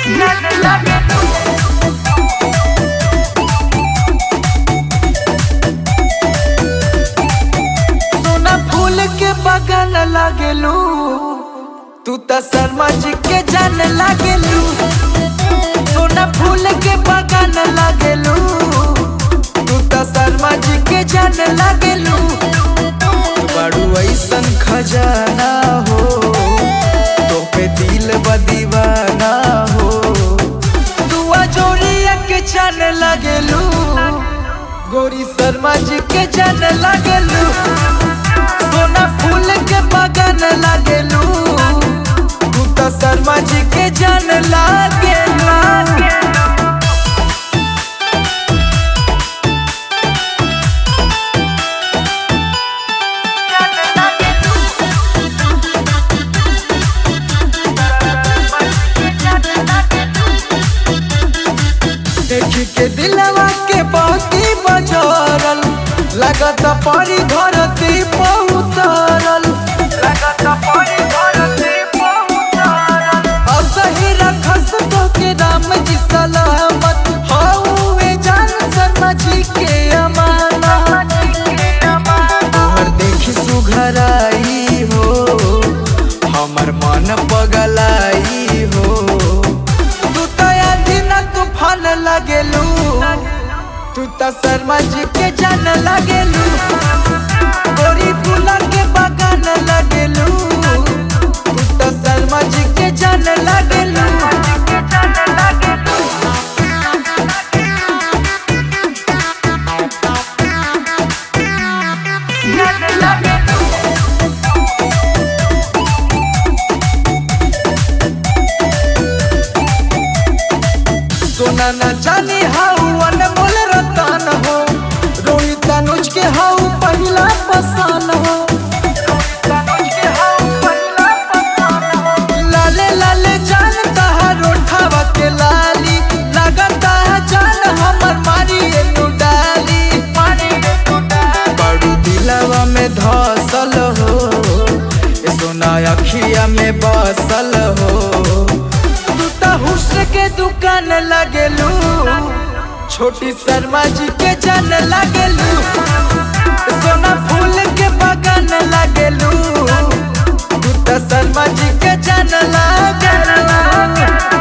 सोना फूल के बगान लागेलू, तू त शर्मा जी के जान लागेलू। सोना फूल के बगान लागेलू, तू त शर्मा जी के जान लागेलू। बड़ू ऐसन खजाना हो, तो पे दिल बदीवाना हो। दुआ जोड़िया के जान लागेलू, गोरी शर्मा जी के जान लागेलू। सोना फूल के बगान लागेलू, तू तो शर्मा जी के जान लागेलू। देखी के दिलवा के बाती बजरल, लगत परी धरती पउतरल। असही रखस तो के राम जी सलामत, हउए जान शर्मा जी के अमानत। तोहर देखी सुघराई हो, हमर मन पगलाई हो। तू तो दिन तूफान लागेलू, तू तो शर्मा जी के जान लागेलू। गोरी फूला के बगान लागेलू, तू तो शर्मा जी के जान लागेलू। सोना न जानी हाउ अनमोल रतन हो, रोहित अनुज के हाउ पहला पसंद हो। लाले लाले जान तहार ओठावा के लाली, लगता है जान हमर मारी एनु डाली। बड़ू दिलवा में धसल हो, ए सोना अखिया में बसल हो। हुस्न के दुकान लागेलू, छोटी शर्मा जी के जान लागेलू। सोना फूल के बगान लागेलू, तू तो शर्मा जी के जान लागेलू।